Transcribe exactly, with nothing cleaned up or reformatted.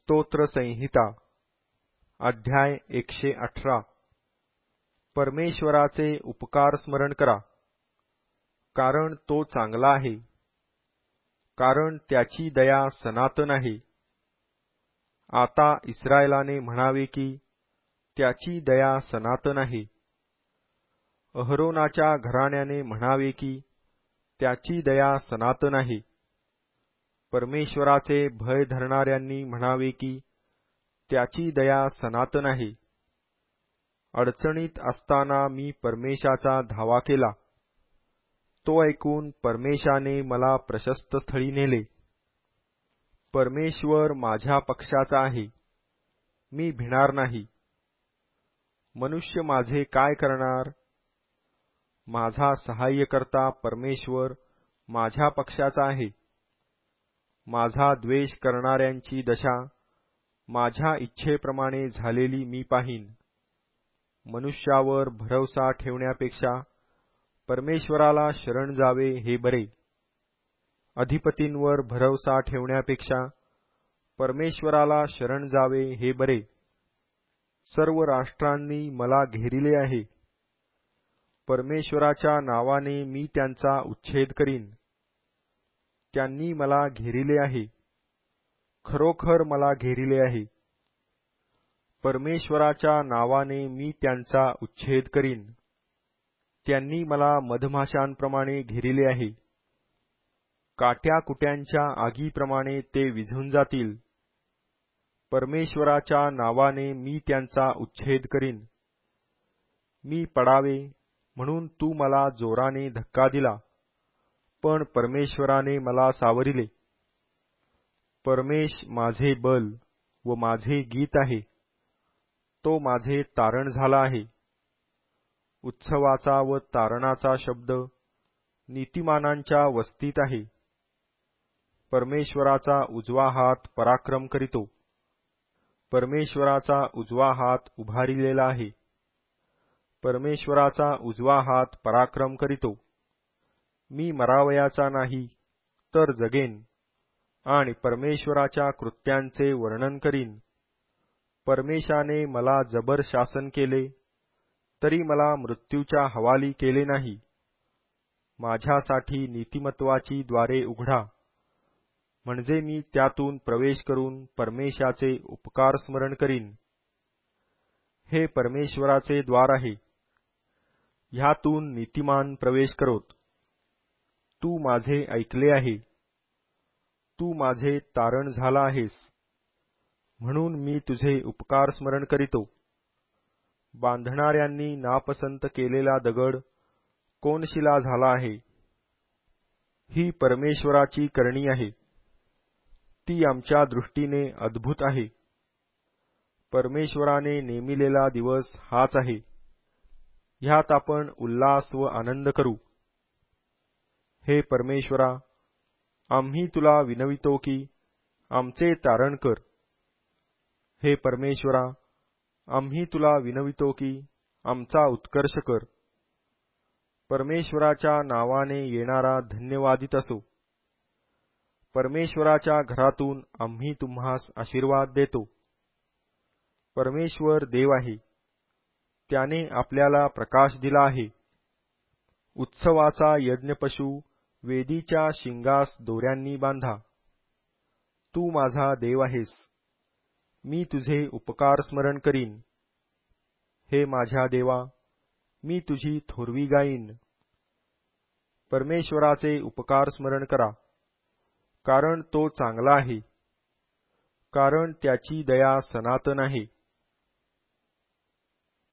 स्तोत्र संहिता अध्याय एकशे अठरा परमेश्वराचे उपकार स्मरण करा, कारण तो चांगला आहे, कारण त्याची दया सनातन आहे। आता इस्रायलाने म्हणावे की त्याची दया सनातन आहे। अहरोनाच्या घराण्याने म्हणावे की त्याची दया सनातन आहे। परमेश्वराचे भय धरणाऱ्यांनी म्हणावे की त्याची दया सनातन आहे। अडचणीत असताना मी परमेशाचा धावा केला, तो ऐकून परमेशाने मला प्रशस्त स्थळी नेले। परमेश्वर माझ्या पक्षाचा आहे, मी भिणार नाही। मनुष्य माझे काय करणार? माझा सहाय्यकर्ता परमेश्वर माझ्या पक्षाचा आहे। माझा द्वेष करणाऱ्यांची दशा माझ्या इच्छेप्रमाणे झालेली मी पाहीन। मनुष्यावर भरवसा ठेवण्यापेक्षा परमेश्वराला शरण जावे हे बरे। अधिपतींवर भरवसा ठेवण्यापेक्षा परमेश्वराला शरण जावे हे बरे। सर्व राष्ट्रांनी मला घेरिले आहे, परमेश्वराच्या नावाने मी त्यांचा उच्छेद करीन। त्यांनी मला घेरिले आहे, खरोखर मला घेरिले आहे। परमेश्वराच्या नावाने मी त्यांचा उच्छेद करीन। त्यांनी मला मधमाशांप्रमाणे घेरिले आहे, काट्याकुट्यांच्या आगीप्रमाणे ते विझून जातील। परमेश्वराच्या नावाने मी त्यांचा उच्छेद करीन। मी पडावे म्हणून तू मला जोराने धक्का दिला, पण परमेश्वराने मला सावरिले। परमेश माझे बल व माझे गीत आहे, तो माझे तारण झाला आहे। उत्सवाचा व तारणाचा शब्द नीतिमानांच्या वस्तीत आहे। परमेश्वराचा उजवा हात पराक्रम करीतो, परमेश्वराचा उजवा हात उभारिलेला आहे। परमेश्वराचा उजवा हात पराक्रम करीतो। मी मरावयाचा नाही तर जगेन आणि परमेश्वराच्या कृत्यांचे वर्णन करीन। परमेशाने मला जबर शासन केले, तरी मला मृत्यूच्या हवाली केले नाही। माझ्यासाठी नीतिमत्वाची द्वारे उघडा, म्हणजे मी त्यातून प्रवेश करून परमेशाचे उपकार स्मरण करीन। हे परमेश्वराचे द्वार आहे, ह्यातून नीतिमान प्रवेश करोत। तू माझे ऐकले आहे, तू माझे तारण झाला आहेस, म्हणून मी तुझे उपकार स्मरण करीतो। बांधणाऱ्यांनी नापसंत केलेला दगड कोनशिला झाला आहे। ही परमेश्वराची करणी आहे, ती आमच्या दृष्टीने अद्भुत आहे। परमेश्वराने नेमिलेला दिवस हाच आहे, ह्यात आपण उल्हास व आनंद करू। हे परमेश्वरा, आम्ही तुला विनवितो की आमचे तारण कर। हे परमेश्वरा, आम्ही तुला विनवितो की आमचा उत्कर्ष कर। परमेश्वराच्या नावाने येणारा धन्यवादित असो। परमेश्वराच्या घरातून आम्ही तुम्हास आशीर्वाद देतो। परमेश्वर देव आहे, त्याने आपल्याला प्रकाश दिला आहे। उत्सवाचा यज्ञपशु वेदीच्या शिंगास दोऱ्यांनी बांधा। तू माझा देव आहेस, मी तुझे उपकार स्मरण करीन। हे माझ्या देवा, मी तुझी थोरवी गाईन। परमेश्वराचे उपकार स्मरण करा, कारण तो चांगला आहे, कारण त्याची दया सनातन आहे।